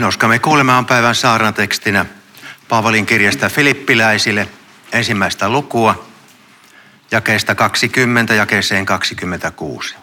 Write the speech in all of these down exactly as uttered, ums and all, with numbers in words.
Nouskaa kuulemaan päivän saarnatekstinä Paavalin kirjasta Filippiläisille ensimmäistä lukua, jakeesta kaksikymmentä jakeeseen kaksikymmentäkuusi.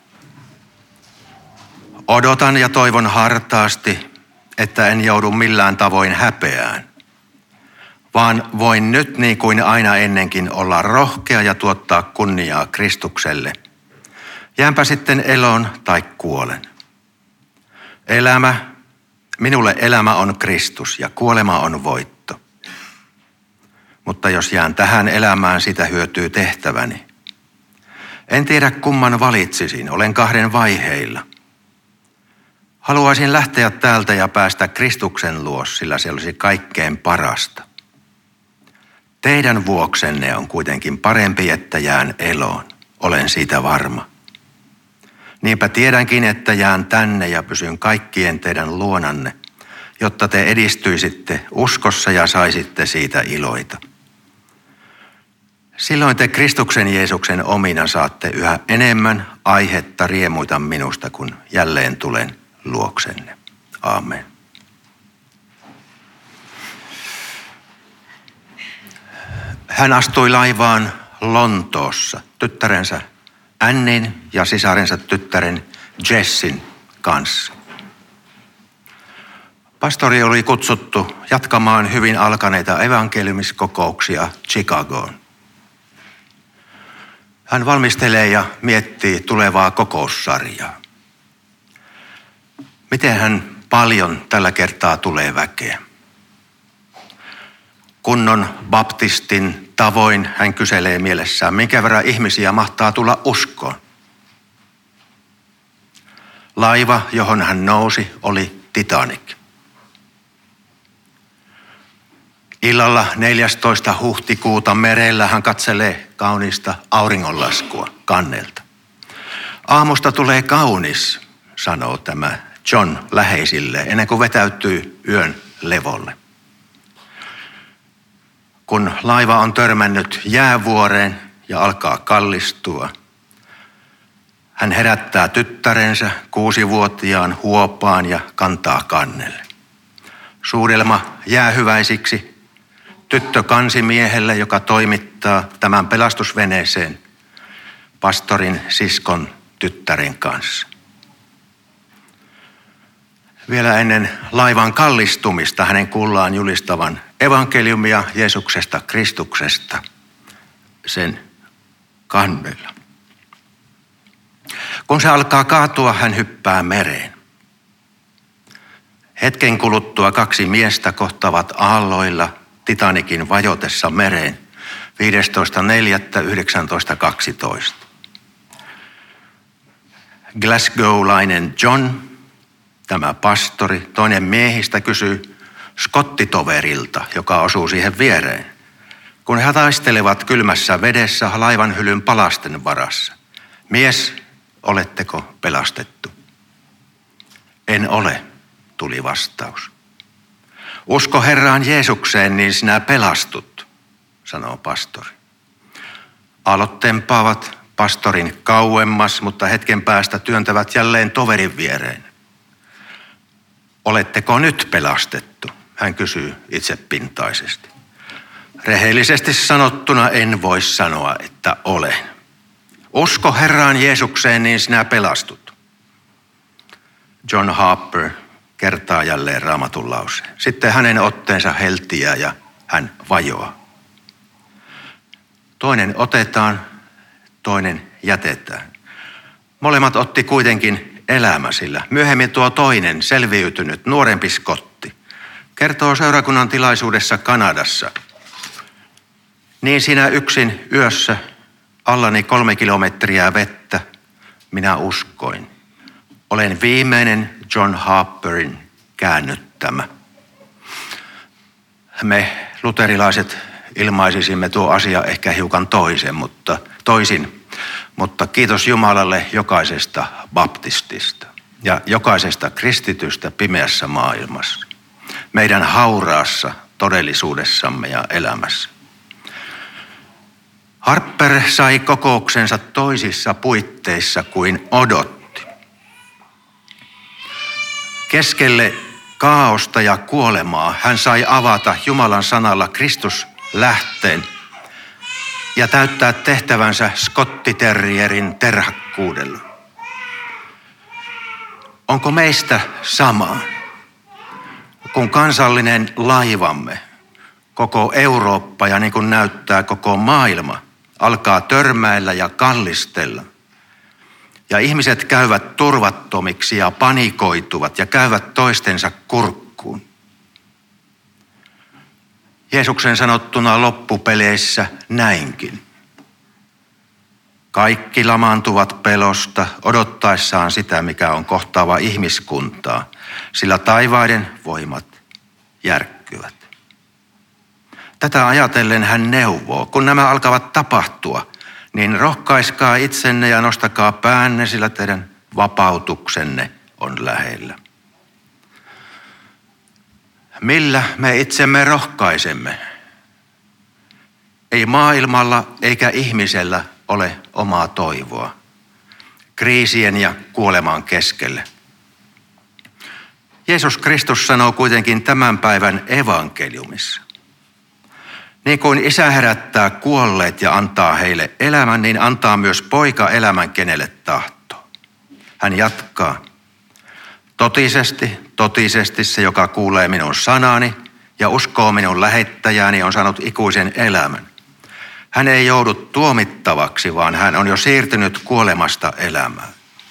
Odotan ja toivon hartaasti, että en joudu millään tavoin häpeään, vaan voin nyt niin kuin aina ennenkin olla rohkea ja tuottaa kunniaa Kristukselle. Jäänpä sitten eloon tai kuolen. Elämä, minulle elämä on Kristus ja kuolema on voitto. Mutta jos jään tähän elämään, sitä hyötyy tehtäväni. En tiedä kumman valitsisin, olen kahden vaiheilla. Haluaisin lähteä täältä ja päästä Kristuksen luo, sillä se olisi kaikkein parasta. Teidän vuoksenne on kuitenkin parempi, että jään eloon. Olen siitä varma. Niinpä tiedänkin, että jään tänne ja pysyn kaikkien teidän luonanne, jotta te edistyisitte uskossa ja saisitte siitä iloita. Silloin te Kristuksen Jeesuksen omina saatte yhä enemmän aihetta riemuita minusta, kun jälleen tulen luoksenne. Aamen. Hän astui laivaan Lontoossa tyttärensä Annin ja sisarensa tyttären Jessin kanssa. Pastori oli kutsuttu jatkamaan hyvin alkaneita evankeliumiskokouksia Chicagoon. Hän valmistelee ja miettii tulevaa kokoussarjaa. Miten hän paljon tällä kertaa tulee väkeä? Kunnon baptistin tavoin hän kyselee mielessään, minkä verran ihmisiä mahtaa tulla uskoon. Laiva, johon hän nousi, oli Titanic. Illalla neljästoista huhtikuuta merellä hän katselee kaunista auringonlaskua kannelta. Aamusta tulee kaunis, sanoo tämä John läheisille, ennen kuin vetäytyy yön levolle. Kun laiva on törmännyt jäävuoreen ja alkaa kallistua, hän herättää tyttärensä kuusivuotiaan huopaan ja kantaa kannelle. Suudelma jäähyväisiksi tyttö kansimiehelle, joka toimittaa tämän pelastusveneeseen pastorin siskon tyttären kanssa. Vielä ennen laivan kallistumista hänen kuullaan julistavan evankeliumia Jeesuksesta Kristuksesta sen kannella. Kun se alkaa kaatua, hän hyppää mereen. Hetken kuluttua kaksi miestä kohtaavat aalloilla Titanikin vajotessa mereen viidestoista neljättä yhdeksäntoistasataakaksitoista. Glasgow-lainen John, tämä pastori, toinen miehistä, kysyy skottitoverilta, joka osuu siihen viereen, kun he taistelevat kylmässä vedessä laivan hylyn palasten varassa. Mies, oletteko pelastettu? En ole, tuli vastaus. Usko Herraan Jeesukseen, niin sinä pelastut, sanoo pastori. Aallot tempaavat pastorin kauemmas, mutta hetken päästä työntävät jälleen toverin viereen. Oletteko nyt pelastettu? Hän kysyy itsepintaisesti. Rehellisesti sanottuna en voi sanoa, että olen. Usko Herraan Jeesukseen, niin sinä pelastut. John Harper kertaa jälleen Raamatun lauseen. Sitten hänen otteensa heltiää ja hän vajoaa. Toinen otetaan, toinen jätetään. Molemmat otti kuitenkin elämä, sillä myöhemmin tuo toinen selviytynyt nuorempi skotti kertoo seurakunnan tilaisuudessa Kanadassa. Niin sinä yksin yössä allani kolme kilometriä vettä minä uskoin. Olen viimeinen John Harperin käännyttämä. Me luterilaiset ilmaisisimme tuo asia ehkä hiukan toisen, mutta toisin. Mutta kiitos Jumalalle jokaisesta baptistista ja jokaisesta kristitystä pimeässä maailmassa. Meidän hauraassa todellisuudessamme ja elämässä. Harper sai kokouksensa toisissa puitteissa kuin odotti. Keskelle kaaosta ja kuolemaa hän sai avata Jumalan sanalla Kristus lähteen ja täyttää tehtävänsä skottiterrierin terhakkuudella. Onko meistä sama, kun kansallinen laivamme, koko Eurooppa ja niin kuin näyttää koko maailma, alkaa törmäillä ja kallistella. Ja ihmiset käyvät turvattomiksi ja panikoituvat ja käyvät toistensa kurkkuun. Jeesuksen sanottuna loppupeleissä näinkin. Kaikki lamaantuvat pelosta odottaessaan sitä, mikä on kohtaava ihmiskuntaa, sillä taivaiden voimat järkkyvät. Tätä ajatellen hän neuvoo, kun nämä alkavat tapahtua, niin rohkaiskaa itsenne ja nostakaa päänne, sillä teidän vapautuksenne on lähellä. Millä me itsemme rohkaisemme? Ei maailmalla eikä ihmisellä ole omaa toivoa kriisien ja kuoleman keskelle. Jeesus Kristus sanoo kuitenkin tämän päivän evankeliumissa. Niin kuin Isä herättää kuolleet ja antaa heille elämän, niin antaa myös Poika elämän, kenelle tahtoo. Hän jatkaa. Totisesti, totisesti se, joka kuulee minun sanani ja uskoo minun lähettäjääni, on saanut ikuisen elämän. Hän ei joudu tuomittavaksi, vaan hän on jo siirtynyt kuolemasta elämään.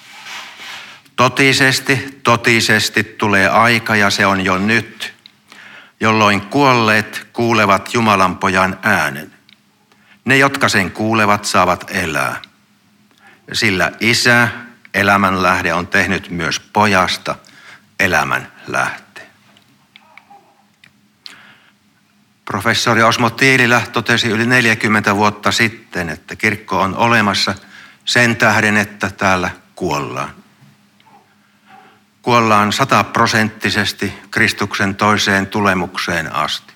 Totisesti, totisesti tulee aika, ja se on jo nyt, jolloin kuolleet kuulevat Jumalan pojan äänen. Ne, jotka sen kuulevat, saavat elää. Sillä Isä, elämän lähde, on tehnyt myös pojasta elämän lähteen. Professori Osmo Tiililä totesi yli neljäkymmentä vuotta sitten, että kirkko on olemassa sen tähden, että täällä kuollaan. Kuollaan sataprosenttisesti Kristuksen toiseen tulemukseen asti.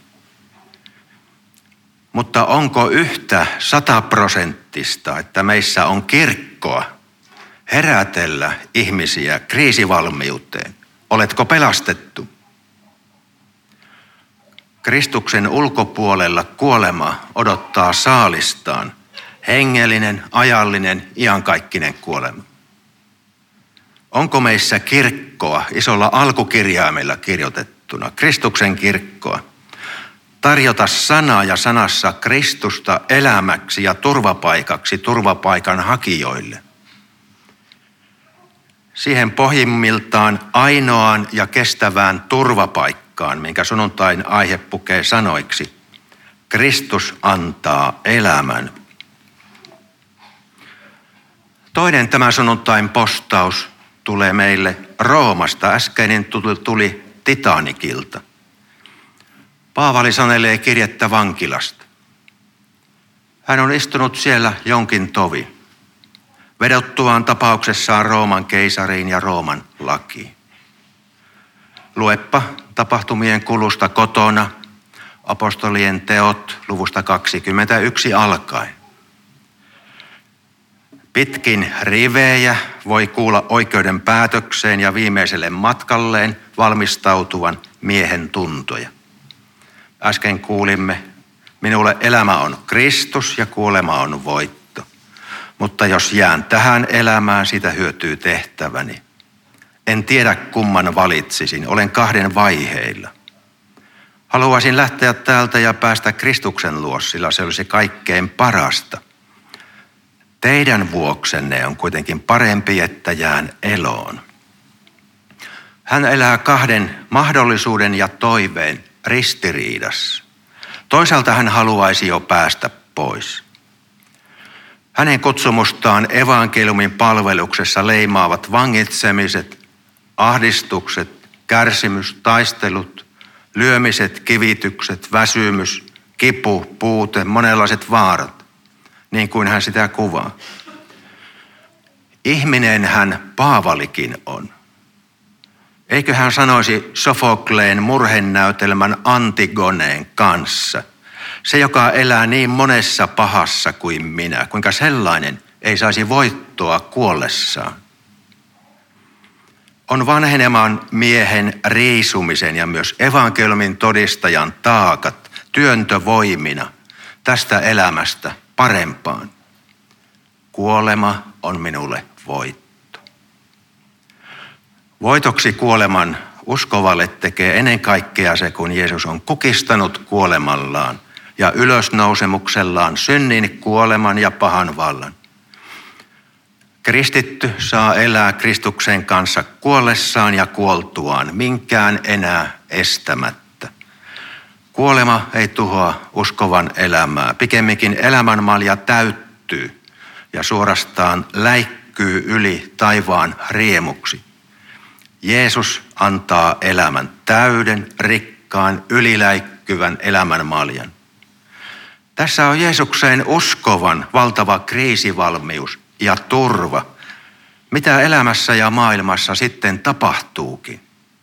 Mutta onko yhtä sataprosenttista, että meissä on kirkkoa herätellä ihmisiä kriisivalmiuteen? Oletko pelastettu? Kristuksen ulkopuolella kuolema odottaa saalistaan, hengellinen, ajallinen, iankaikkinen kuolema. Onko meissä kirkkoa isolla alkukirjaimella kirjoitettuna, Kristuksen kirkkoa, tarjota sanaa ja sanassa Kristusta elämäksi ja turvapaikaksi turvapaikan hakijoille? Siihen pohjimmiltaan ainoaan ja kestävään turvapaikkaan, minkä sunnuntain aihe pukee sanoiksi, Kristus antaa elämän. Toinen tämän sunnuntain postaus tulee meille Roomasta. Äskeinen tuli Titanikilta. Paavali sanelee kirjettä vankilasta. Hän on istunut siellä jonkin tovi, vedottuaan tapauksessaan Rooman keisariin ja Rooman lakiin. Luepa tapahtumien kulusta kotona, apostolien teot luvusta kaksikymmentäyksi alkaen. Pitkin rivejä voi kuulla oikeuden päätökseen ja viimeiselle matkalleen valmistautuvan miehen tuntoja. Äsken kuulimme, minulle elämä on Kristus ja kuolema on voitto. Mutta jos jään tähän elämään, siitä hyötyy tehtäväni. En tiedä kumman valitsisin, olen kahden vaiheilla. Haluaisin lähteä täältä ja päästä Kristuksen luo, sillä se olisi kaikkein parasta. Teidän vuoksenne on kuitenkin parempi, että jään eloon. Hän elää kahden mahdollisuuden ja toiveen ristiriidassa. Toisaalta hän haluaisi jo päästä pois. Hänen kutsumustaan evankeliumin palveluksessa leimaavat vangitsemiset, ahdistukset, kärsimys, taistelut, lyömiset, kivitykset, väsymys, kipu, puute, monenlaiset vaarat, niin kuin hän sitä kuvaa. Ihminen hän Paavalikin on. Eikö hän sanoisi Sofokleen murhenäytelmän Antigoneen kanssa, se joka elää niin monessa pahassa kuin minä, kuinka sellainen ei saisi voittoa kuollessaan. on vanheneman miehen riisumisen ja myös evankeliumin todistajan taakat työntövoimina tästä elämästä parempaan. Kuolema on minulle voitto. Voitoksi kuoleman uskovalle tekee ennen kaikkea se, kun Jeesus on kukistanut kuolemallaan ja ylösnousemuksellaan synnin, kuoleman ja pahan vallan. Kristitty saa elää Kristuksen kanssa kuollessaan ja kuoltuaan, minkään enää estämättä. Kuolema ei tuhoa uskovan elämää, pikemminkin elämänmalja täyttyy ja suorastaan läikkyy yli taivaan riemuksi. Jeesus antaa elämän täyden, rikkaan, yliläikkyvän elämänmaljan. Tässä on Jeesukseen uskovan valtava kriisivalmius ja turva, mitä elämässä ja maailmassa sitten tapahtuukin.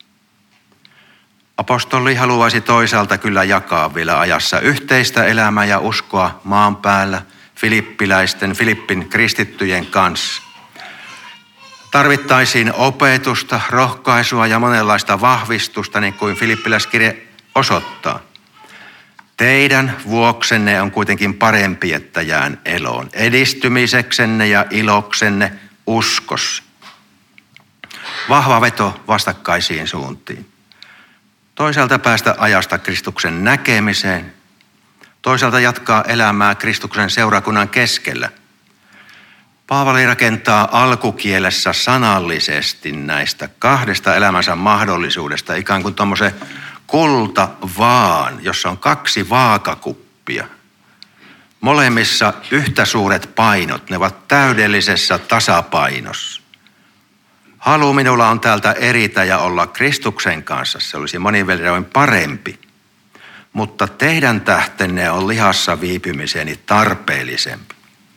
Apostoli haluaisi toisaalta kyllä jakaa vielä ajassa yhteistä elämää ja uskoa maan päällä filippiläisten, Filippin kristittyjen kanssa. Tarvittaisiin opetusta, rohkaisua ja monenlaista vahvistusta, niin kuin Filippiläiskirje osoittaa. Teidän vuoksenne on kuitenkin parempi, että jään eloon, edistymiseksenne ja iloksenne uskossa. Vahva veto vastakkaisiin suuntiin. Toisaalta päästä ajasta Kristuksen näkemiseen, toisaalta jatkaa elämää Kristuksen seurakunnan keskellä. Paavali rakentaa alkukielessä sanallisesti näistä kahdesta elämänsä mahdollisuudesta ikään kuin tommoisen kulta vaan, jossa on kaksi vaakakuppia. Molemmissa yhtä suuret painot, ne ovat täydellisessä tasapainossa. Halu minulla on täältä eritä ja olla Kristuksen kanssa, se olisi monin verroin parempi. Mutta teidän tähtenne on lihassa viipymiseni tarpeellisempi.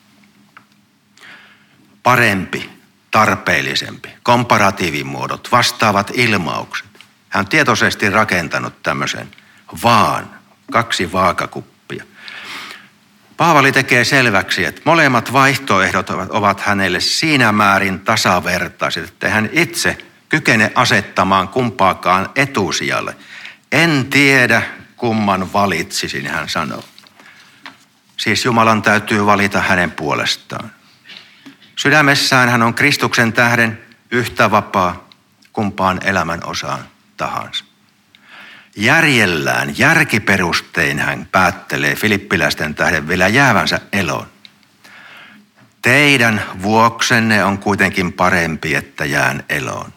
Parempi, tarpeellisempi, komparatiivimuodot, vastaavat ilmaukset. Hän on tietoisesti rakentanut tämmöisen vaan, kaksi vaakakuppia. Paavali tekee selväksi, että molemmat vaihtoehdot ovat hänelle siinä määrin tasavertaiset, että hän itse kykene asettamaan kumpaakaan etusijalle. En tiedä, kumman valitsisin, hän sanoo. Siis Jumalan täytyy valita hänen puolestaan. Sydämessään hän on Kristuksen tähden yhtä vapaa kumpaan elämän osaan tahansa. Järjellään, järkiperustein hän päättelee filippiläisten tähden vielä jäävänsä eloon. Teidän vuoksenne on kuitenkin parempi, että jään eloon.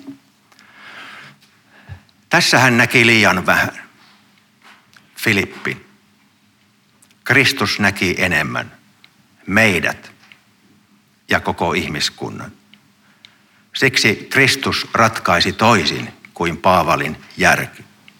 Tässä hän näki liian vähän. Filippi. Kristus näki enemmän. Meidät ja koko ihmiskunnan. Siksi Kristus ratkaisi toisin kuin Paavalin järki.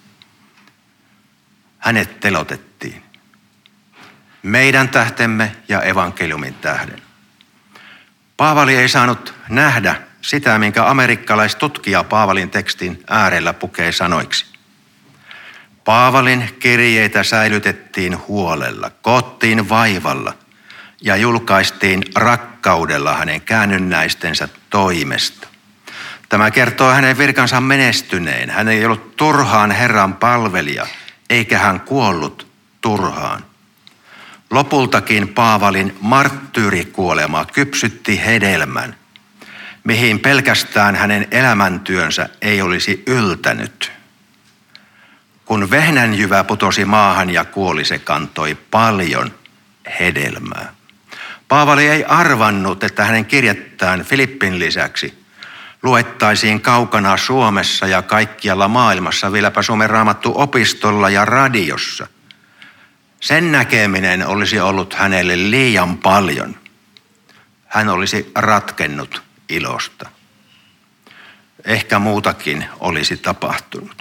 Hänet telotettiin. Meidän tähtemme ja evankeliumin tähden. Paavali ei saanut nähdä sitä, minkä amerikkalaistutkija Paavalin tekstin äärellä pukee sanoiksi. Paavalin kirjeitä säilytettiin huolella, koottiin vaivalla ja julkaistiin rakkaudella hänen käännynnäistensä toimesta. Tämä kertoo hänen virkansa menestyneen. Hän ei ollut turhaan Herran palvelija, eikä hän kuollut turhaan. Lopultakin Paavalin marttyyrikuolema kypsytti hedelmän, mihin pelkästään hänen elämäntyönsä ei olisi yltänyt. Kun vehnänjyvä putosi maahan ja kuoli, se kantoi paljon hedelmää. Paavali ei arvannut, että hänen kirjettään Filippin lisäksi luettaisiin kaukana Suomessa ja kaikkialla maailmassa, vieläpä Suomen Raamattu opistolla ja radiossa. Sen näkeminen olisi ollut hänelle liian paljon. Hän olisi ratkennut ilosta. Ehkä muutakin olisi tapahtunut.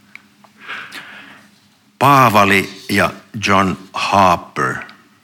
Paavali ja John Harper.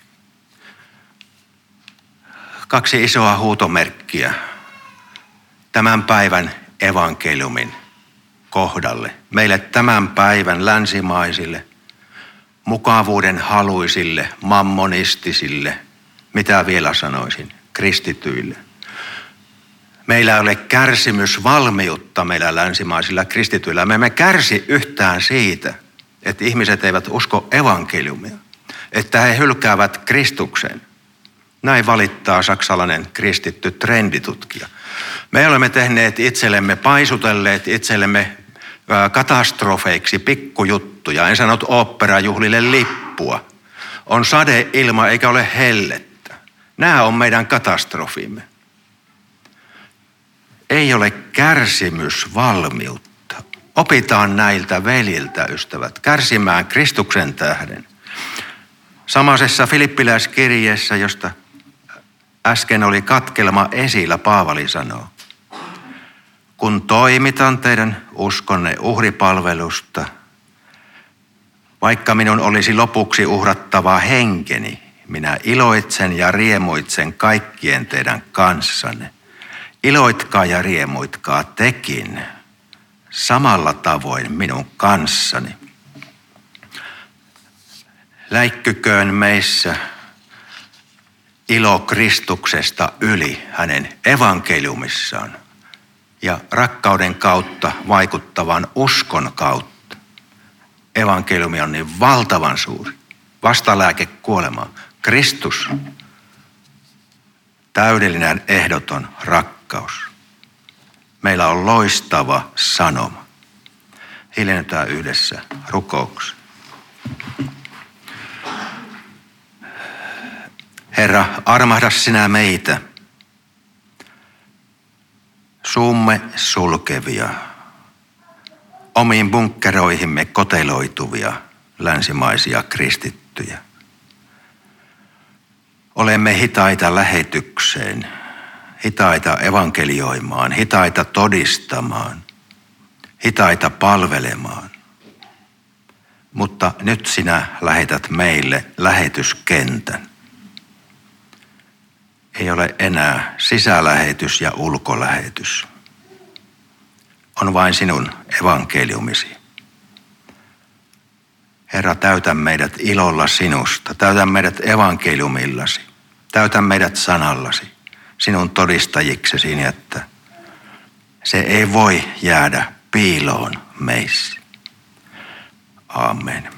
Kaksi isoa huutomerkkiä tämän päivän evankeliumin kohdalle. Meille tämän päivän länsimaisille, mukavuuden haluisille, mammonistisille, mitä vielä sanoisin, kristityille. Meillä ei ole kärsimysvalmiutta meillä länsimaisilla kristityillä. Me emme kärsi yhtään siitä, että ihmiset eivät usko evankeliumia, että he hylkäävät Kristuksen. Näin valittaa saksalainen kristitty trenditutkija. Me olemme tehneet itsellemme, paisutelleet itsellemme katastrofeiksi pikkujuttuja. En sanonut oopperajuhlille lippua. On sadeilma eikä ole hellettä. Nämä on meidän katastrofimme. Ei ole kärsimysvalmiutta. Opitaan näiltä veljiltä, ystävät, kärsimään Kristuksen tähden. Samaisessa Filippiläiskirjeessä, josta äsken oli katkelma esillä, Paavali sanoo: kun toimitan teidän uskonne uhripalvelusta, vaikka minun olisi lopuksi uhrattava henkeni, minä iloitsen ja riemuitsen kaikkien teidän kanssanne. Iloitkaa ja riemuitkaa tekin samalla tavoin minun kanssani. Läikkyköön meissä ilo Kristuksesta yli hänen evankeliumissaan ja rakkauden kautta vaikuttavan uskon kautta. Evankeliumi on niin valtavan suuri. Vastalääke kuolemaan. Kristus. Täydellinen ehdoton rakkaus. Meillä on loistava sanoma. Hiljennytään yhdessä rukouksessa. Herra, armahda sinä meitä, suumme sulkevia, omiin bunkkeroihimme koteloituvia länsimaisia kristittyjä. Olemme hitaita lähetykseen, hitaita evankelioimaan, hitaita todistamaan, hitaita palvelemaan. Mutta nyt sinä lähetät meille lähetyskentän. Ei ole enää sisälähetys ja ulkolähetys. On vain sinun evankeliumisi. Herra, täytä meidät ilolla sinusta. Täytä meidät evankeliumillasi. Täytä meidät sanallasi, sinun todistajiksesi, niin että se ei voi jäädä piiloon meissä. Amen.